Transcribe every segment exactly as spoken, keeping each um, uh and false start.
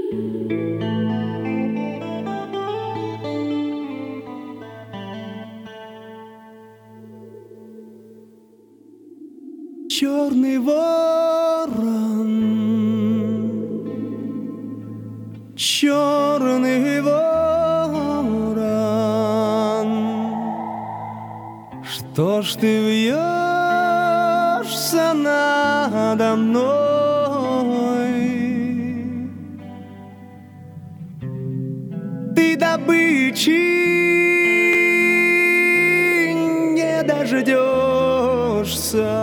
Черный ворон, черный ворон, что ж ты вьешься надо мной? Ты добычи не дождешься.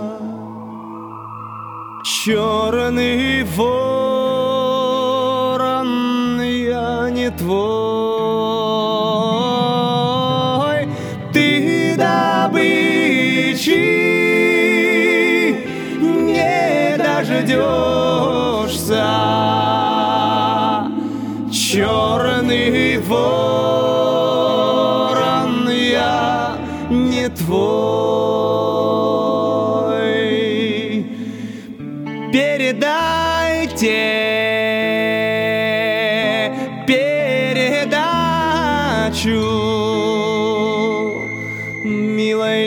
Черный ворон, я не твой, ты добычи не дождешься. Черный ворон, я не твой. Передайте передачу милой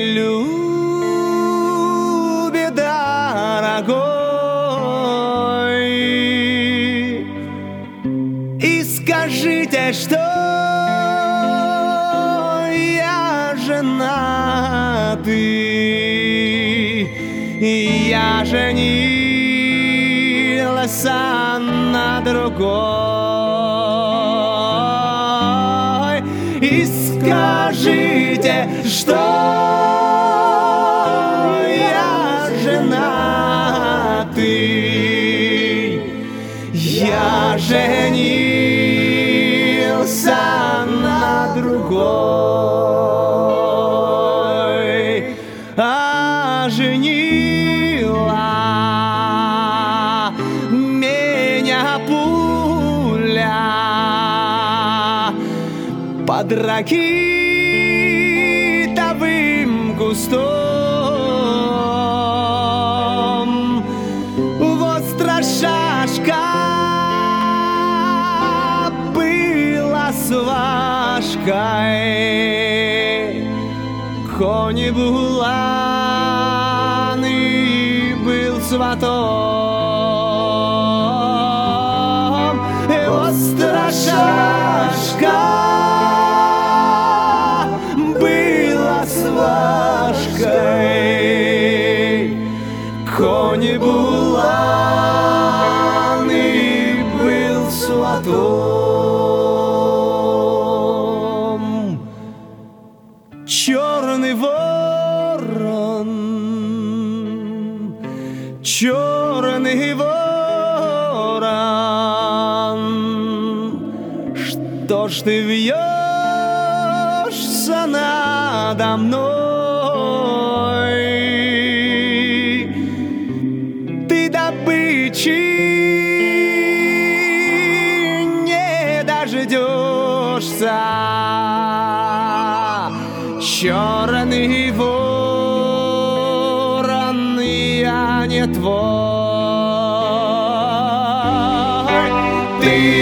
Любе дорогой и скажите, что я женатый, и я женился на другой. И скажите, что я женатый, я женился на другой. А женила меня пуля под ракитовым кустом. Вот страшашка была с Вашкой, кони буланы был сватом. И вот страшашка была с Вашкой, кони буланы был сватом. Черный ворон, черный ворон, что ж ты вьешься надо мной? Ты добычи не дождешься. Черный ворон, я не твой. Ты